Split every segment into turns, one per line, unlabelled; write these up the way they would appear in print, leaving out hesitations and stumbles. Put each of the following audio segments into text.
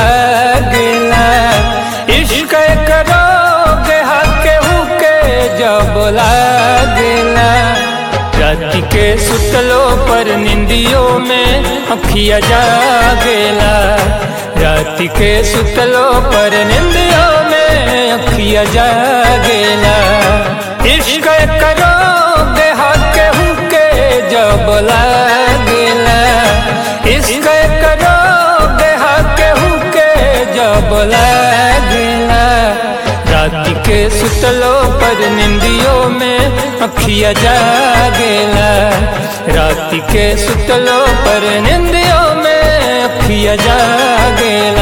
लागेला। इश्क करोगे हके हुके जब लागेला। राति के सुतलो पर निंदियों में अखिया जागेला। राति के सुतलो पर निंदियों में अखिया जागेला। इश्क करोगे हके हुके जब लागेला। इश्क करोगे हके हुके जब लागेला। राति के सुतलो पर निंदियों में अखिया जागेला। राति के सुतलो पर निंदियों में अखिया जागेला।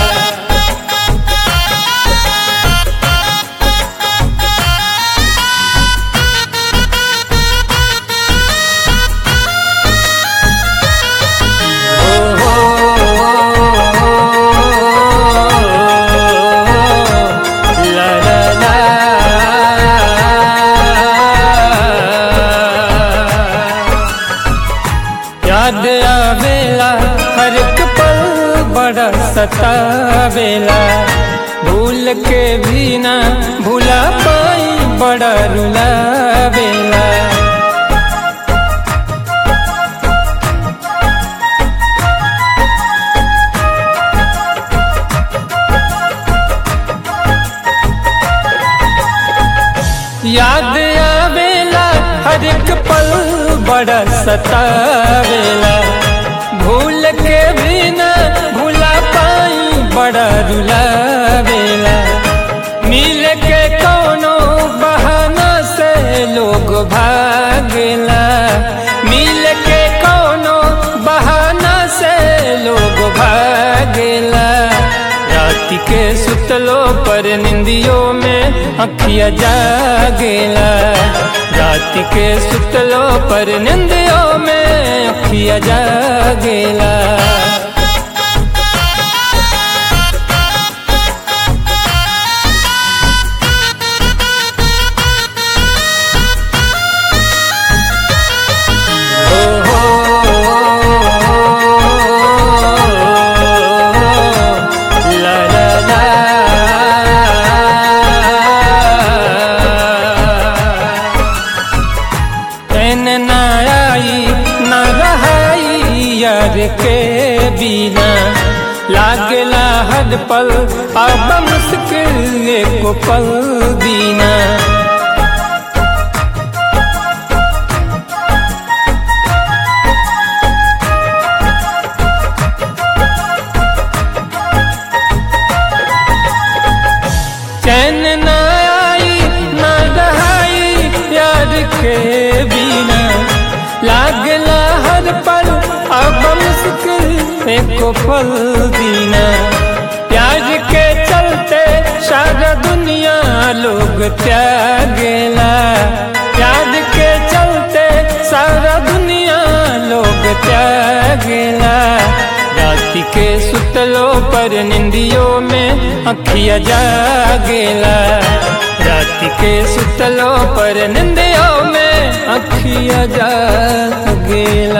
याद आवेला हर एक पल बड़ा सतावेला। भूल के भी ना भूला पाई बड़ा रुलावेला। याद आवेला हर एक पल बड़ा सतावेला। भूल के भी ना भूला पाई बड़ा रुलावेला। मिल के कोनो बहाना से लोग भागेला। मिल के कोनो बहाना से लोग भागेला। राति के सुतलो पर निंदियों में अखिया जागेला। राति के सुतलो पर निंदियों में अखिया जागेला। ना आई ना रहाई यार के बिना। लागला हर पल अब मुश्किल एको पल बिना। चैन ना आई ना रहाई यार के बिना। लागला हर पल अब मुश्किल एको पल दीना। प्यार के चलते सारा दुनिया लोग त्यागेला। प्यार के चलते सारा दुनिया लोग त्यागेला। राति के सुतलो पर निंदियों में अखिया जागेला। राति के सुतलो पर निंदियों में अखिया जागेला।